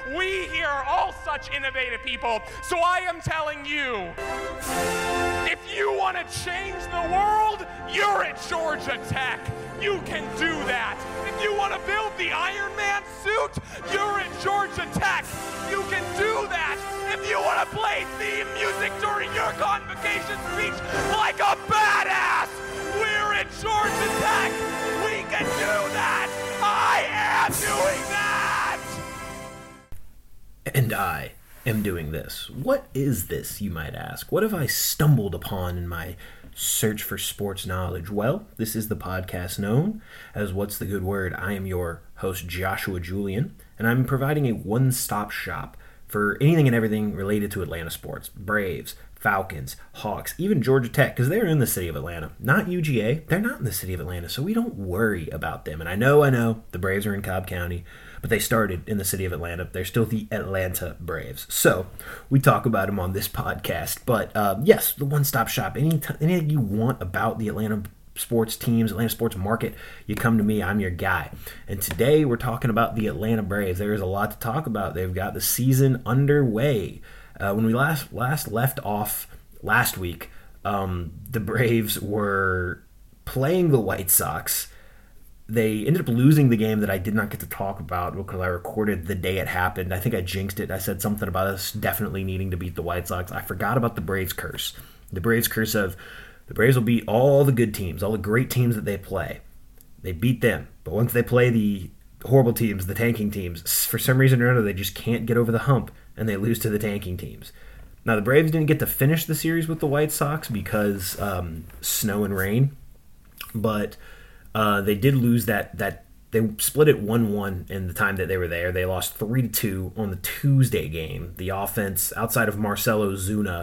We here are all such innovative people, so I am telling you, if you want to change the world, you're at Georgia Tech. You can do that. If you want to build the Iron Man suit, you're at Georgia Tech. You can do that. If you want to play theme music during your convocation speech like a badass, we're at Georgia Tech. We can do that. I am doing that. And I am doing this. What is this, you might ask? What have I stumbled upon in my search for sports knowledge? Well, this is the podcast known as What's the Good Word. I am your host, Joshua Julian, and I'm providing a one-stop shop for anything and everything related to Atlanta sports. Braves, Falcons, Hawks, even Georgia Tech, because they're in the city of Atlanta. Not UGA. They're not in the city of Atlanta, so we don't worry about them. And I know, the Braves are in Cobb County, but they started in the city of Atlanta. They're still the Atlanta Braves. So we talk about them on this podcast. But yes, the one-stop shop. Anything you want about the Atlanta sports teams, Atlanta sports market, you come to me. I'm your guy. And today we're talking about the Atlanta Braves. There is a lot to talk about. They've got the season underway. When we last left off last week, the Braves were playing the White Sox. They ended up losing the game that I did not get to talk about because I recorded the day it happened. I think I jinxed it. I said something about us definitely needing to beat the White Sox. I forgot about the Braves curse. The Braves curse of the Braves will beat all the good teams, all the great teams that they play. They beat them. But once they play the horrible teams, the tanking teams, for some reason or another, they just can't get over the hump, and they lose to the tanking teams. Now, the Braves didn't get to finish the series with the White Sox because snow and rain, but they did lose that they split it 1-1 in the time that they were there. They lost 3-2 on the Tuesday game. The offense, outside of Marcell Ozuna,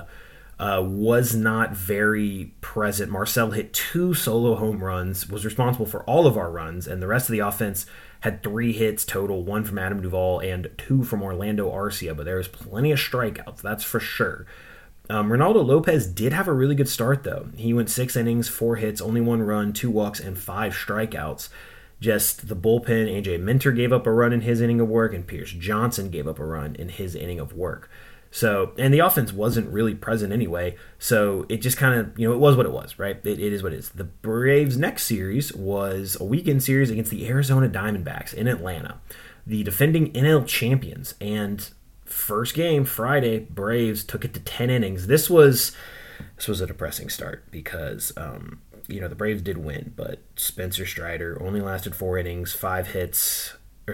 was not very present. Marcell hit 2 solo home runs, was responsible for all of our runs, and the rest of the offense had 3 hits total, 1 from Adam Duvall and 2 from Orlando Arcia, but there was plenty of strikeouts, that's for sure. Ronaldo Lopez did have a really good start, though. He went 6 innings, 4 hits, only 1 run, 2 walks, and 5 strikeouts. Just the bullpen, AJ Minter gave up a run in his inning of work, and Pierce Johnson gave up a run in his inning of work. So, and the offense wasn't really present anyway, so it just kind of, it was what it was, right? It is what it is. The Braves' next series was a weekend series against the Arizona Diamondbacks in Atlanta, the defending NL champions, and first game, Friday, Braves took it to 10 innings. This was a depressing start because, the Braves did win, but Spencer Strider only lasted 4 innings, 7 hits,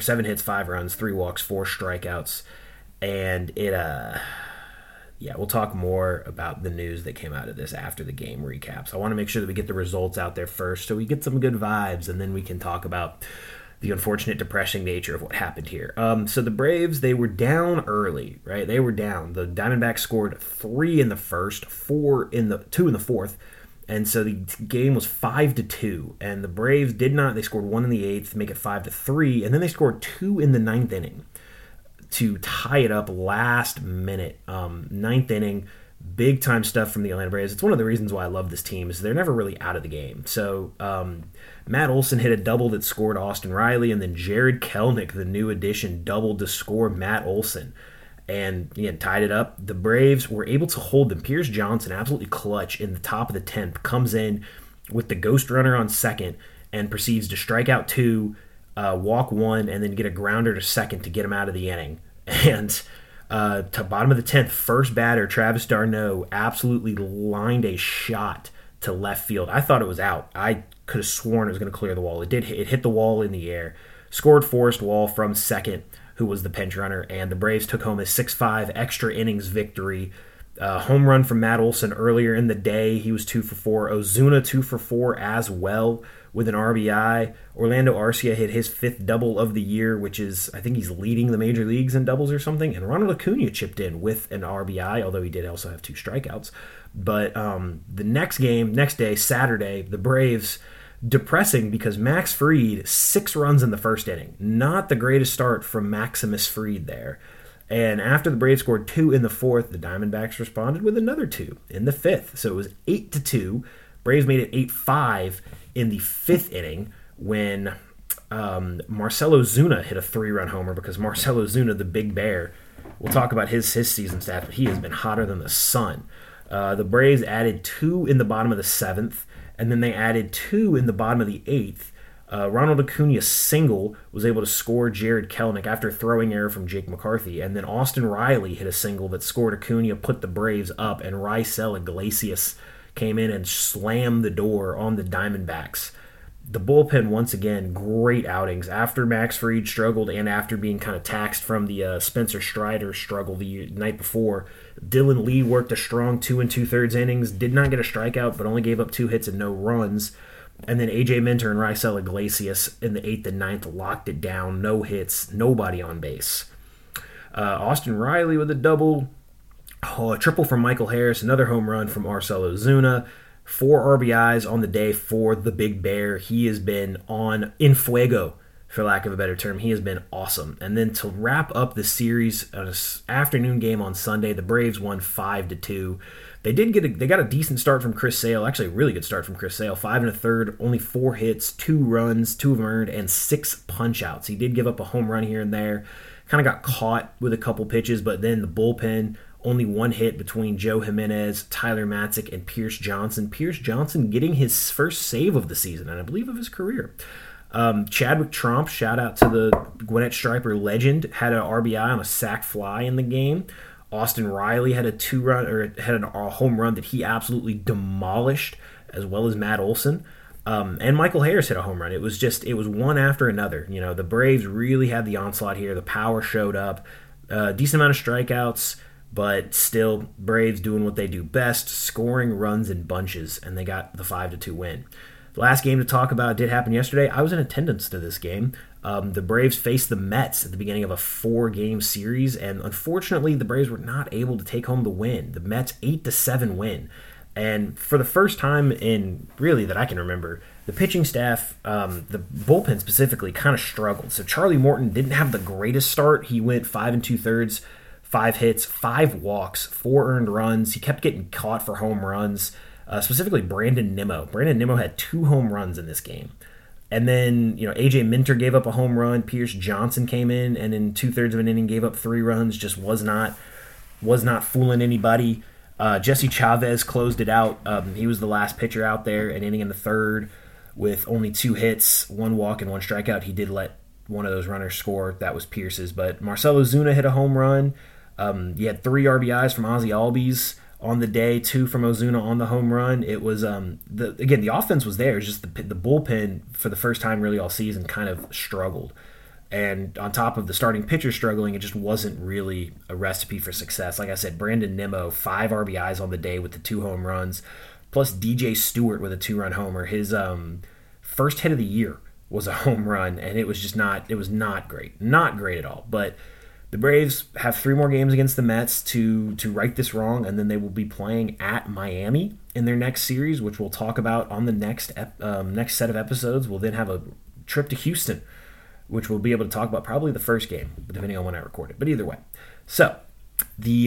5 runs, 3 walks, 4 strikeouts. And we'll talk more about the news that came out of this after the game recaps. I want to make sure that we get the results out there first so we get some good vibes, and then we can talk about the unfortunate, depressing nature of what happened here. So the Braves, they were down early, right? They were down. The Diamondbacks scored 3 in the first, 2 in the fourth, and so the game was 5-2. And the Braves did not. They scored 1 in the 8th, make it 5-3, and then they scored 2 in the 9th inning to tie it up last minute. 9th inning, big time stuff from the Atlanta Braves. It's one of the reasons why I love this team is they're never really out of the game. So Matt Olson hit a double that scored Austin Riley, and then Jared Kelnick, the new addition, doubled to score Matt Olson, and tied it up. The Braves were able to hold them. Pierce Johnson, absolutely clutch in the top of the 10th, comes in with the ghost runner on second and proceeds to strike out 2, walk 1, and then get a grounder to second to get him out of the inning. And to bottom of the 10th, first batter, Travis d'Arnaud, absolutely lined a shot to left field. I thought it was out. I could have sworn it was going to clear the wall. It did. It hit the wall in the air. Scored Forrest Wall from second, who was the pinch runner, and the Braves took home a 6-5 extra innings victory. Home run from Matt Olson earlier in the day. He was 2 for 4. Ozuna 2 for 4 as well with an RBI. Orlando Arcia hit his 5th double of the year, which is, I think he's leading the major leagues in doubles or something. And Ronald Acuna chipped in with an RBI, although he did also have 2 strikeouts. But the next day, Saturday, the Braves, depressing because Max Fried, 6 runs in the first inning. Not the greatest start from Maximus Fried there. And after the Braves scored 2 in the 4th, the Diamondbacks responded with another 2 in the 5th. So it was 8-2. Braves made it 8-5 in the 5th inning when Marcell Ozuna hit a 3-run homer because Marcell Ozuna, the big bear, we'll talk about his season stats, but he has been hotter than the sun. The Braves added 2 in the bottom of the 7th, and then they added 2 in the bottom of the 8th. Ronald Acuña's single was able to score Jared Kelenic after a throwing error from Jake McCarthy, and then Austin Riley hit a single that scored Acuña, put the Braves up, and Raisel Iglesias came in and slammed the door on the Diamondbacks. The bullpen, once again, great outings. After Max Fried struggled and after being kind of taxed from the Spencer Strider struggle the night before, Dylan Lee worked a strong 2 2/3 innings, did not get a strikeout, but only gave up 2 hits and no runs. And then A.J. Minter and Raisel Iglesias in the 8th and 9th locked it down. No hits, nobody on base. Austin Riley with a double. A triple from Michael Harris. Another home run from Marcell Ozuna. 4 RBIs on the day for the Big Bear. He has been in fuego, for lack of a better term. He has been awesome. And then to wrap up the series, an afternoon game on Sunday, the Braves won 5-2. They got a decent start from Chris Sale, actually a really good start from Chris Sale. 5 1/3, only 4 hits, 2 runs, 2 of them earned, and 6 punch-outs. He did give up a home run here and there, kind of got caught with a couple pitches, but then the bullpen, only 1 hit between Joe Jimenez, Tyler Matzik, and Pierce Johnson. Pierce Johnson getting his first save of the season, and I believe of his career. Chadwick Tromp, shout out to the Gwinnett Striper legend, had an RBI on a sac fly in the game. Austin Riley had a home run that he absolutely demolished, as well as Matt Olson. And Michael Harris hit a home run. It was one after another. You know, the Braves really had the onslaught here. The power showed up. Decent amount of strikeouts, but still, Braves doing what they do best, scoring runs in bunches, and they got the 5-2 win. The last game to talk about did happen yesterday. I was in attendance to this game. The Braves faced the Mets at the beginning of a 4-game series, and unfortunately, the Braves were not able to take home the win. The Mets 8-7 win. And for the first time in really that I can remember, the pitching staff, the bullpen specifically, kind of struggled. So Charlie Morton didn't have the greatest start. He went 5 2/3, 5 hits, 5 walks, 4 earned runs. He kept getting caught for home runs, specifically Brandon Nimmo. Brandon Nimmo had 2 home runs in this game. And then, A.J. Minter gave up a home run. Pierce Johnson came in and in 2/3 of an inning gave up 3 runs. Just was not fooling anybody. Jesse Chavez closed it out. He was the last pitcher out there, an inning in the 3rd with only 2 hits, 1 walk, and 1 strikeout. He did let one of those runners score. That was Pierce's. But Marcell Ozuna hit a home run. You had 3 RBIs from Ozzie Albies on the day, 2 from Ozuna on the home run. It was the offense was there. It's just the bullpen for the first time really all season kind of struggled, and on top of the starting pitcher struggling, it just wasn't really a recipe for success. Like I said, Brandon Nimmo 5 RBIs on the day with the 2 home runs, plus DJ Stewart with a 2-run homer. His first hit of the year was a home run, and it was not great, not great at all. But the Braves have 3 more games against the Mets to right this wrong, and then they will be playing at Miami in their next series, which we'll talk about on the next set of episodes. We'll then have a trip to Houston, which we'll be able to talk about probably the first game, depending on when I record it. But either way. So, the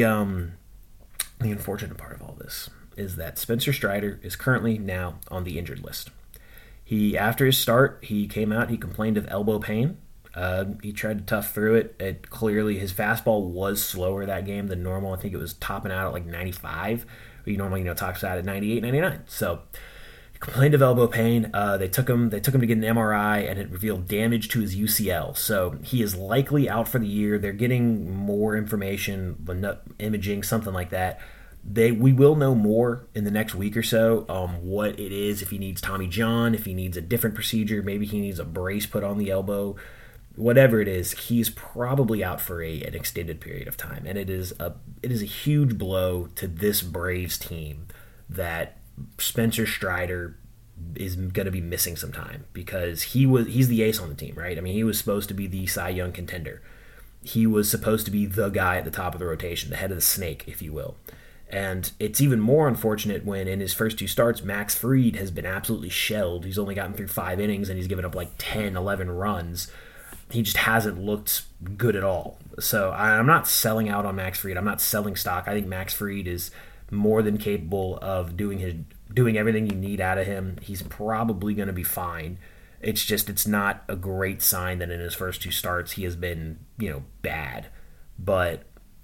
unfortunate part of all this is that Spencer Strider is currently now on the injured list. After his start, he came out, he complained of elbow pain. He tried to tough through it. Clearly, his fastball was slower that game than normal. I think it was topping out at like 95. He normally, tops out at 98, 99. So, he complained of elbow pain. They took him to get an MRI, and it revealed damage to his UCL. So, he is likely out for the year. They're getting more information, imaging, something like that. We will know more in the next week or so what it is, if he needs Tommy John, if he needs a different procedure, maybe he needs a brace put on the elbow. Whatever it is, he's probably out for an extended period of time, and it is a huge blow to this Braves team that Spencer Strider is going to be missing some time, because he's the ace on the team, right? I mean, he was supposed to be the Cy Young contender. He was supposed to be the guy at the top of the rotation, the head of the snake, if you will. And it's even more unfortunate when in his first 2 starts, Max Fried has been absolutely shelled. He's only gotten through 5 innings, and he's given up like 10, 11 runs. He just hasn't looked good at all. So I'm not selling out on Max Fried. I'm not selling stock. I think Max Fried is more than capable of doing everything you need out of him. He's probably going to be fine. It's not a great sign that in his first 2 starts he has been, bad. But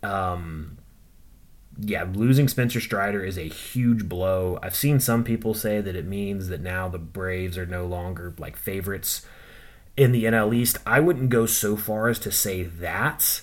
yeah, losing Spencer Strider is a huge blow. I've seen some people say that it means that now the Braves are no longer like favorites in the NL East. I wouldn't go so far as to say that.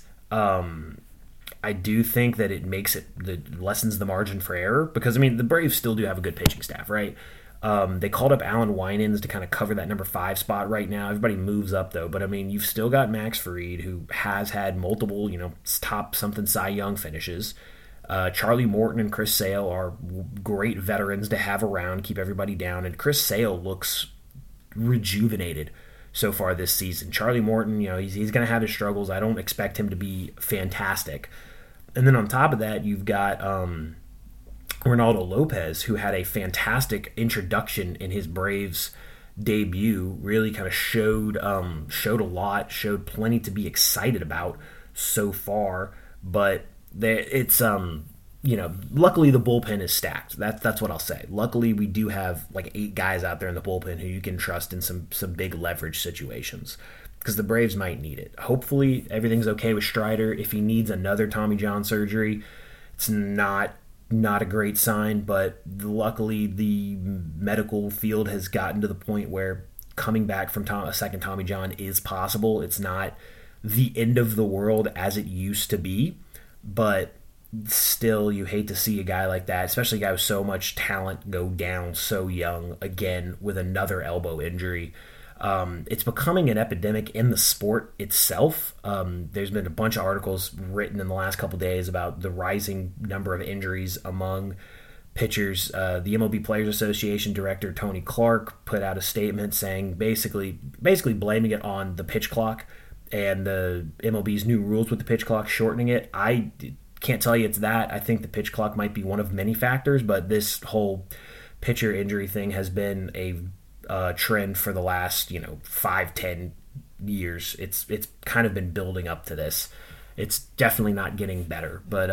I do think that it lessens the margin for error because, the Braves still do have a good pitching staff, right? They called up Alan Winans to kind of cover that number 5 spot right now. Everybody moves up, though. But, you've still got Max Fried, who has had multiple, top something Cy Young finishes. Charlie Morton and Chris Sale are great veterans to have around, keep everybody down. And Chris Sale looks rejuvenated so far this season. Charlie Morton, he's going to have his struggles. I don't expect him to be fantastic. And then on top of that, you've got Ronaldo Lopez, who had a fantastic introduction in his Braves debut. Really kind of showed a lot, showed plenty to be excited about so far. But it's luckily the bullpen is stacked. That's what I'll say. Luckily, we do have like 8 guys out there in the bullpen who you can trust in some big leverage situations, because the Braves might need it. Hopefully, everything's okay with Strider. If he needs another Tommy John surgery, it's not a great sign, but luckily the medical field has gotten to the point where coming back from a second Tommy John is possible. It's not the end of the world as it used to be, but still, you hate to see a guy like that, especially a guy with so much talent, go down so young again with another elbow injury. It's becoming an epidemic in the sport itself. There's been a bunch of articles written in the last couple of days about the rising number of injuries among pitchers. The MLB Players Association director Tony Clark put out a statement saying basically blaming it on the pitch clock and the MLB's new rules with the pitch clock, shortening it. I can't tell you it's that. I think the pitch clock might be one of many factors, but this whole pitcher injury thing has been a trend for the last 5-10 years. It's kind of been building up to this. It's definitely not getting better, but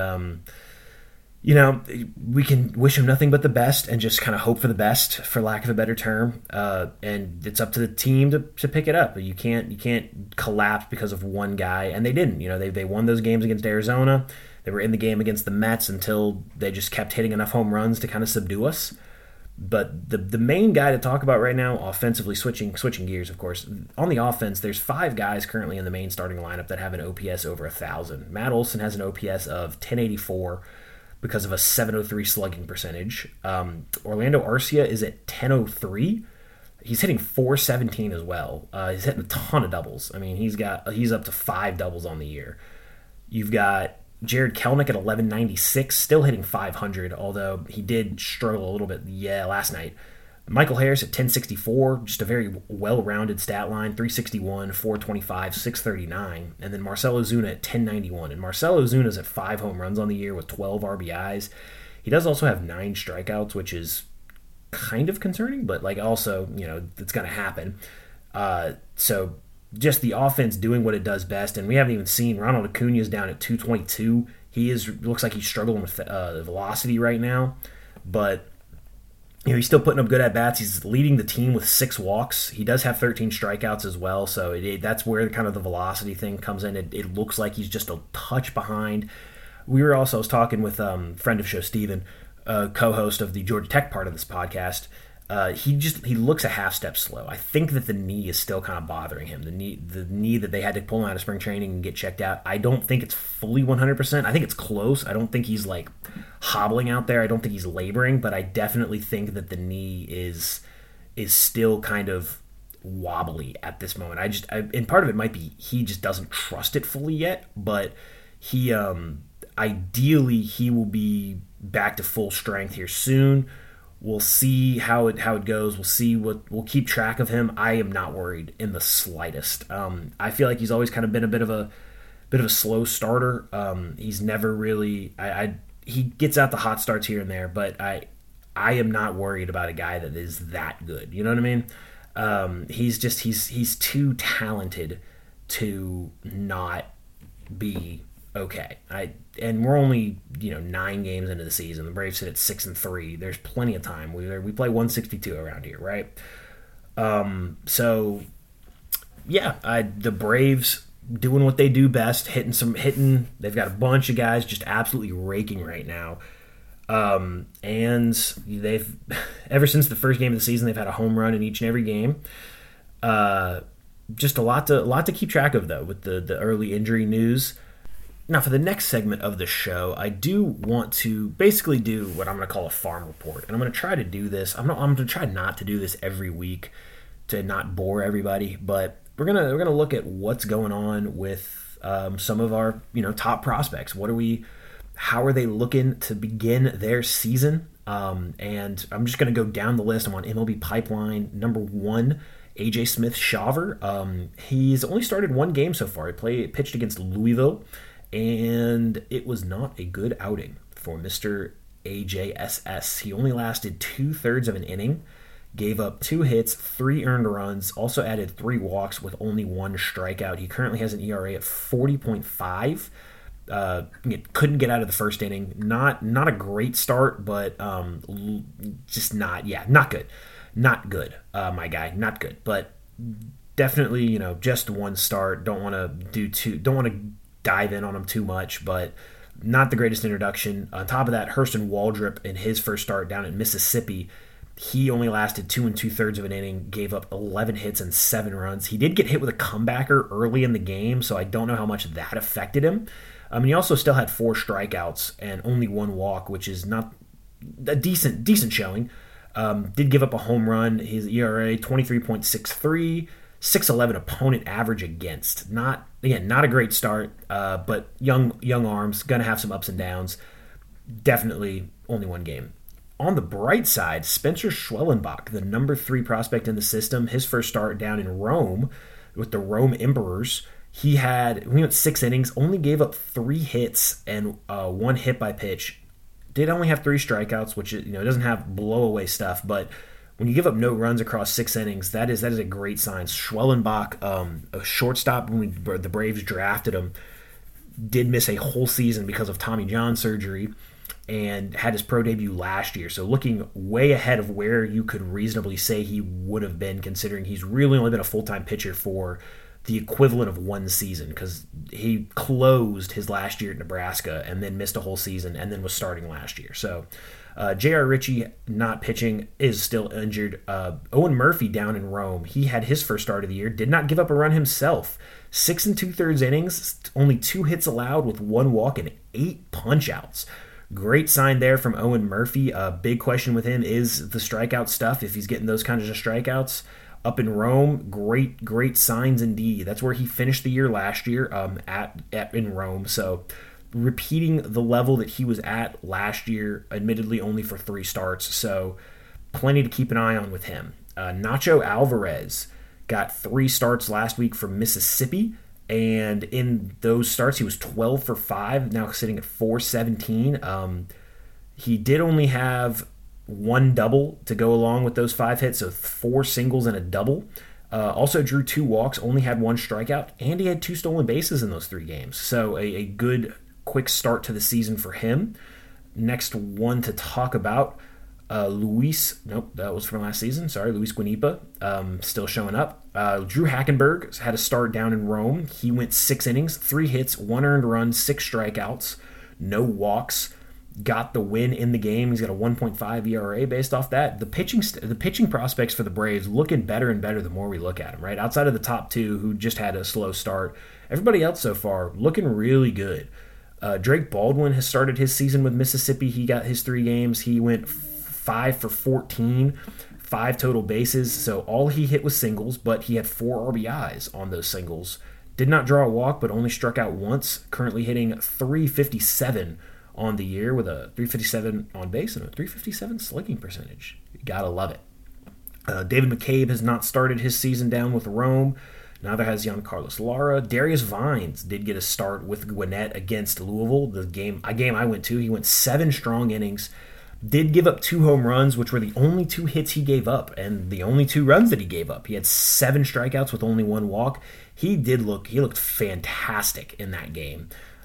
we can wish him nothing but the best and just kind of hope for the best, for lack of a better term. And it's up to the team to pick it up. You can't collapse because of one guy, and they didn't. They won those games against Arizona. They were in the game against the Mets until they just kept hitting enough home runs to kind of subdue us. But the main guy to talk about right now, offensively, switching gears, of course, on the offense, there's 5 guys currently in the main starting lineup that have an OPS over 1,000. Matt Olson has an OPS of 1084 because of a 703 slugging percentage. Orlando Arcia is at 1003. He's hitting 417 as well. He's hitting a ton of doubles. He's up to 5 doubles on the year. You've got Jared Kelnick at 1196, still hitting 500, although he did struggle a little bit last night. Michael Harris at 1064, just a very well-rounded stat line, 361, 425, 639. And then Marcell Ozuna at 1091. And Marcell Ozuna's at 5 home runs on the year with 12 RBIs. He does also have 9 strikeouts, which is kind of concerning, but also, it's going to happen. So just the offense doing what it does best, and we haven't even seen Ronald Acuna's down at 222. Looks like he's struggling with velocity right now, but he's still putting up good at-bats. He's leading the team with 6 walks. He does have 13 strikeouts as well, so that's where kind of the velocity thing comes in. It looks like he's just a touch behind. I was talking with friend of show Steven, co-host of the Georgia Tech part of this podcast. He looks a half step slow. I think that the knee is still kind of bothering him. The knee that they had to pull him out of spring training and get checked out. I don't think it's fully 100%. I think it's close. I don't think he's hobbling out there. I don't think he's laboring, but I definitely think that the knee is still kind of wobbly at this moment. And part of it might be he just doesn't trust it fully yet, but he ideally he will be back to full strength here soon. We'll see how it goes. We'll keep track of him. I am not worried in the slightest. I feel like he's always kind of been a bit of a slow starter. He's never really he gets out the hot starts here and there, but I am not worried about a guy that is that good. You know what I mean? He's too talented to not be okay. And we're only 9 games into the season. The Braves sit at 6-3. There's plenty of time. We play 162 around here, right? So, yeah, the Braves doing what they do best, hitting. They've got a bunch of guys just absolutely raking right now. And they've, ever since the first game of the season, they've had a home run in each and every game. Just a lot to keep track of, though, with the early injury news. Now, for the next segment of the show, I do want to basically do what I'm going to call a farm report, and I'm going to try to do this. I'm going to try not to do this every week to not bore everybody, but we're gonna look at what's going on with some of our top prospects. How are they looking to begin their season? And I'm just gonna go down the list. I'm on MLB Pipeline. Number 1, AJ Smith-Shawver. He's only started one game so far. He pitched against Louisville, and it was not a good outing for Mr. AJSS. He only lasted 2/3 of an inning. Gave up 2 hits, 3 earned runs, also added 3 walks with only 1 strikeout. He currently has an ERA at 40.5. Couldn't get out of the first inning. Not a great start, but just not good. Not good, my guy. Not good. But definitely, just one start. Don't want to dive in on him too much, but not the greatest introduction. On top of that, Hurston Waldrop in his first start down in Mississippi, he only lasted 2 2/3 of an inning, gave up 11 hits and 7 runs. He did get hit with a comebacker early in the game, so I don't know how much that affected him. He also still had 4 strikeouts and only 1 walk, which is not a decent showing. Did give up a home run. His ERA 23.63, 6.11 opponent average against. Not a great start, but young arms, gonna have some ups and downs. Definitely only one game. On the bright side, Spencer Schwellenbach, the number 3 prospect in the system, his first start down in Rome with the Rome Emperors, he went 6 innings, only gave up 3 hits and 1 hit by pitch. Did only have 3 strikeouts, which doesn't have blowaway stuff, but when you give up no runs across 6 innings, that is a great sign. Schwellenbach, a shortstop when the Braves drafted him, did miss a whole season because of Tommy John surgery, and had his pro debut last year. So looking way ahead of where you could reasonably say he would have been, considering he's really only been a full-time pitcher for the equivalent of 1 season, because he closed his last year at Nebraska and then missed a whole season and then was starting last year. So J.R. Ritchie not pitching, is still injured. Owen Murphy down in Rome. He had his first start of the year, did not give up a run himself. 6 2/3 innings, only 2 hits allowed with 1 walk and 8 punch-outs. Great sign there from Owen Murphy. Big question with him is the strikeout stuff. If he's getting those kinds of strikeouts up in Rome, great signs indeed. That's where he finished the year last year in Rome. So repeating the level that he was at last year, admittedly only for 3 starts. So plenty to keep an eye on with him. Nacho Alvarez got 3 starts last week for Mississippi. And in those starts, he was 12 for 5, now sitting at 417. He did only have 1 double to go along with those 5 hits, so 4 singles and a double. Also drew 2 walks, only had 1 strikeout, and he had 2 stolen bases in those 3 games. So a good, quick start to the season for him. Next one to talk about, Luis Guanipa, still showing up. Drew Hackenberg had a start down in Rome. He went 6 innings, 3 hits, 1 earned run, 6 strikeouts, no walks. Got the win in the game. He's got a 1.5 ERA based off that. The pitching prospects for the Braves looking better and better the more we look at them, right? Outside of the top 2 who just had a slow start, everybody else so far looking really good. Drake Baldwin has started his season with Mississippi. He got his 3 games. He went 5 for 14, 5 total bases. So all he hit was singles, but he had 4 RBIs on those singles. Did not draw a walk, but only struck out once. Currently hitting .357 on the year with a .357 on base and a .357 slugging percentage. You gotta love it. David McCabe has not started his season down with Rome. Neither has Giancarlo Lara. Darius Vines did get a start with Gwinnett against Louisville. The game I went to, he went 7 strong innings. Did give up 2 home runs, which were the only 2 hits he gave up and the only 2 runs that he gave up. He had 7 strikeouts with only 1 walk. He looked fantastic in that game.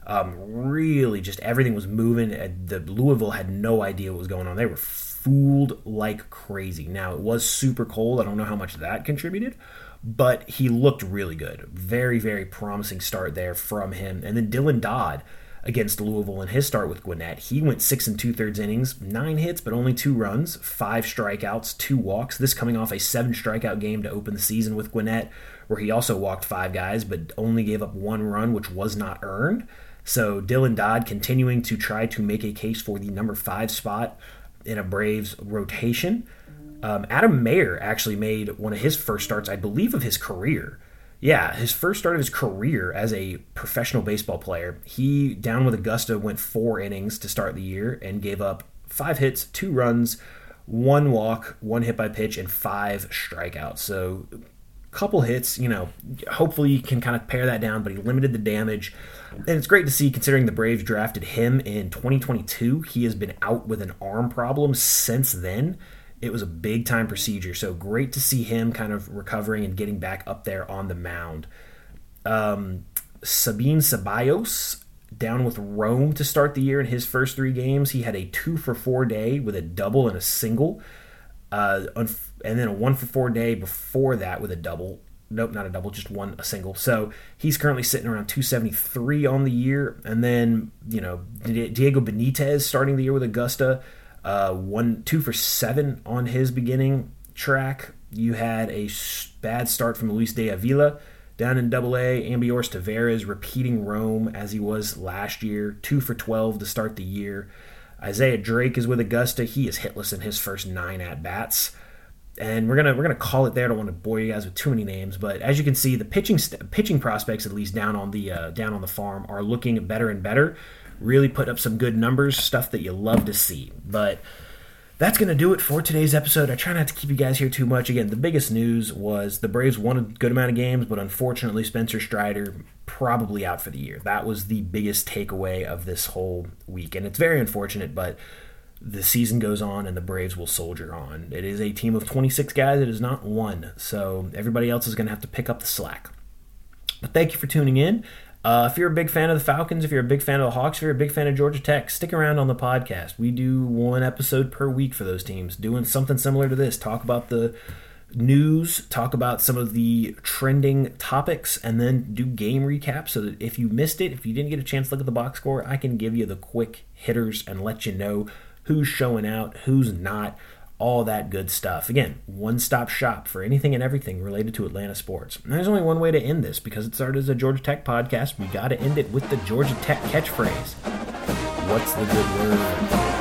Really, just everything was moving. The Louisville had no idea what was going on. They were fooled like crazy. Now, it was super cold. I don't know how much that contributed, but he looked really good. Very, very promising start there from him. And then Dylan Dodd against Louisville in his start with Gwinnett. He went 6 2/3 innings, 9 hits, but only 2 runs, 5 strikeouts, 2 walks. This coming off a 7 strikeout game to open the season with Gwinnett, where he also walked 5 guys, but only gave up 1 run, which was not earned. So Dylan Dodd continuing to try to make a case for the number 5 spot in a Braves rotation. Adam Mayer actually made one of his first starts, I believe, of his career. Yeah, his first start of his career as a professional baseball player. He, down with Augusta, went 4 innings to start the year and gave up 5 hits, 2 runs, 1 walk, 1 hit by pitch, and 5 strikeouts. So couple hits, hopefully you can kind of pare that down, but he limited the damage. And it's great to see, considering the Braves drafted him in 2022. He has been out with an arm problem since then. It was a big-time procedure, so great to see him kind of recovering and getting back up there on the mound. Sabin Ceballos, down with Rome to start the year in his first 3 games. He had a 2-for-4 day with a double and a single. And then a 1-for-4 day before that with a double. Nope, not a double, just a single. So he's currently sitting around 273 on the year. And then, Diego Benitez starting the year with Augusta, 2 for 7 on his beginning track. You had a bad start from Luis de Avila down in AA. Ambiorce Taveras repeating Rome as he was last year, 2 for 12 to start the year. Isaiah Drake is with Augusta. He is hitless in his first 9 at-bats. And we're gonna call it there. I don't want to bore you guys with too many names, but as you can see, the pitching prospects, at least down on the farm, are looking better and better. Really put up some good numbers, stuff that you love to see. But that's going to do it for today's episode. I try not to keep you guys here too much. Again, the biggest news was the Braves won a good amount of games, but unfortunately Spencer Strider probably out for the year. That was the biggest takeaway of this whole week. And it's very unfortunate, but the season goes on and the Braves will soldier on. It is a team of 26 guys. It is not 1. So everybody else is going to have to pick up the slack. But thank you for tuning in. If you're a big fan of the Falcons, if you're a big fan of the Hawks, if you're a big fan of Georgia Tech, stick around on the podcast. We do 1 episode per week for those teams, doing something similar to this. Talk about the news, talk about some of the trending topics, and then do game recaps so that if you missed it, if you didn't get a chance to look at the box score, I can give you the quick hitters and let you know who's showing out, who's not, all that good stuff. Again, one-stop shop for anything and everything related to Atlanta sports. And there's only one way to end this, because it started as a Georgia Tech podcast. We got to end it with the Georgia Tech catchphrase. What's the good word?